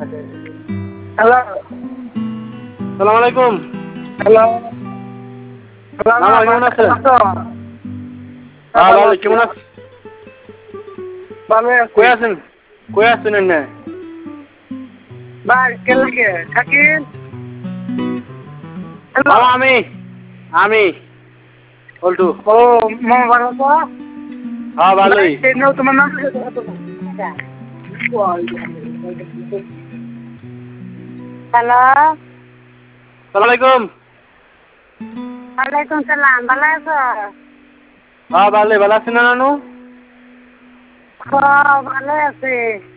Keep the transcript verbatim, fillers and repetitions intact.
Hello, সালাম আলাইকুম। Hello, মামা কেমন আছেন? হ্যাঁ ভালো, কেমন আছেন? ভালো আছি। কই আছেন? কই আছেন এনে? ভাই কে লাগে শাকিল? হ্যালো, মামা আমি আমি বল্টু। ও মামা ভালো তো? হ্যাঁ ভাই ভালোই। সেই নাও তোমার নাম? হ্যালো, সালাম আলাইকুম। ওয়ালাইকুম সালাম, ভালো আছো? হ্যাঁ ভালোই, ভালো আছেন না নানু? হ্যাঁ ভালো আছি।